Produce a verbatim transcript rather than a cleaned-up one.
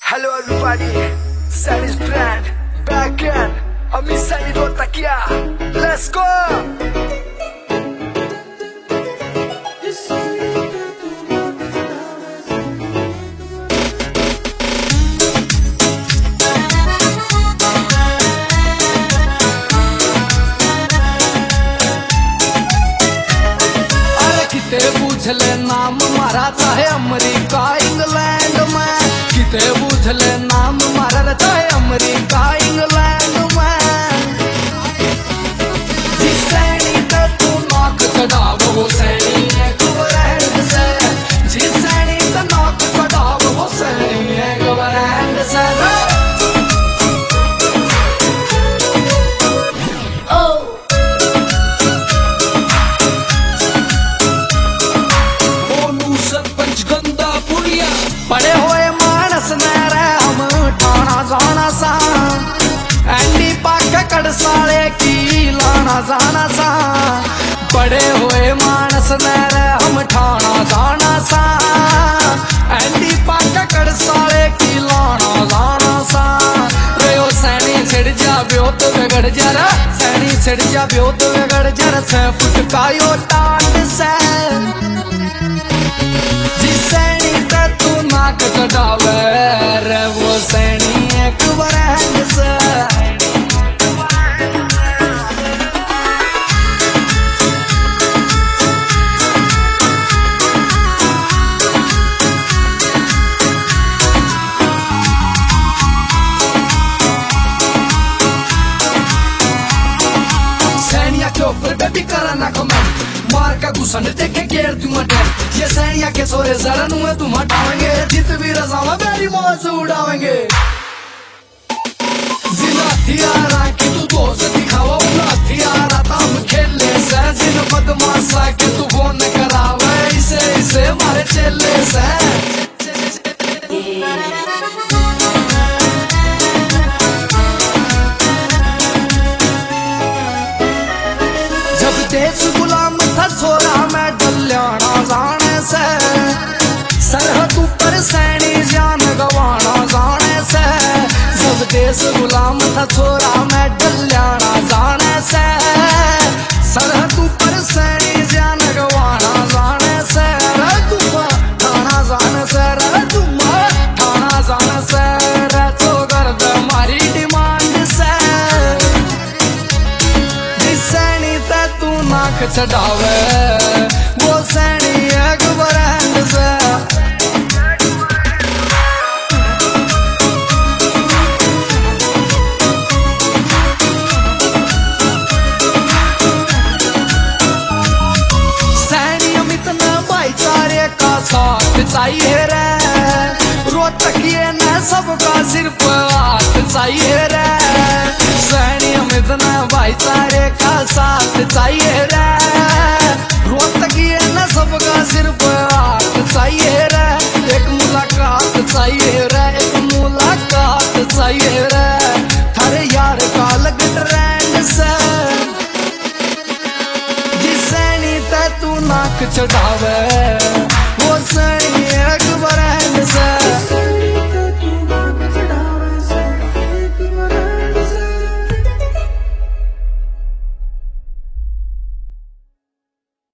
Hello everybody, Sandy's brand, back again. Ami Sandy Rotakia, let's go! पूछ ले नाम मारा चाहे अमेरिका इंग्लैंड में, किते पूछ ले नाम मारा चाहे अमेरिका इंग्लैंड में। जिस सैनी पे तू नाक चढ़ाव वो सैनी है गवर्नमेंट से, जिस सैनी पे नाक चढ़ाव वो सैनी है गवर्नमेंट से। बड़े हुए मानस ने हम ठाना जाना सा, एंडी पाक कड़साले की लाना जाना सा। बड़े हुए मानस ने हम ठाना जाना सा, एंडी पाक कड़साले की लाना जाना सा। रे सैनी छिड़ जा ब्योत बिगड़ जरा, सैनी छिड़ जा ब्योत बिगड़ जरा। छह फुट का यो टाट से नाक चढ़ावे रे वो सैनी एक बरहंग से। सैनिया के ऊपर बेबी करा ना कमेंट, मार का गुस्सा न देखे गेर तुम डेर। ये सैनिया के सोरे जरन में तुम हटावेंगे, जित भी रजावा मेरी मौज उड़ावेंगे। जिला हथियारा की तू दोस्त दिखावा, उन हथियारा हम खेले से। जिन बदमाशा के तू फोन करावे, इसे इसे मारे चेले से। जब देश गुलाम था छोरा मैं डल्याना जाने से, सरहद ऊपर सैनी जान गवाना जाने से। जब देश गुलाम था छोरा मैं डल्याना जाने से, सरहद ऊपर सैनी जान गवाना जाने से। रे तुम ठाना जाने से, रे तुम ठाना जाने से। रे तो कर दे हमारी डिमांड से, जिस सैनी ते तू नाक चढ़ावे वो सैनी एक बरहंग से। साथ चाहिए रे, रोहतकिए ने सबका सिर्फ हाथ चाहिए रे। सैनी अमित ने भाईचारे का साथ चाहिए रे, रोहतकिए ने सबका सिर्फ हाथ चाहिए रे। एक मुलाकात चाहिए रे, एक मुलाकात चाहिए रे। थारे यार का लग ट्रेंड से, जिस सैनी ते तू नाक चढ़ावे वो सैनी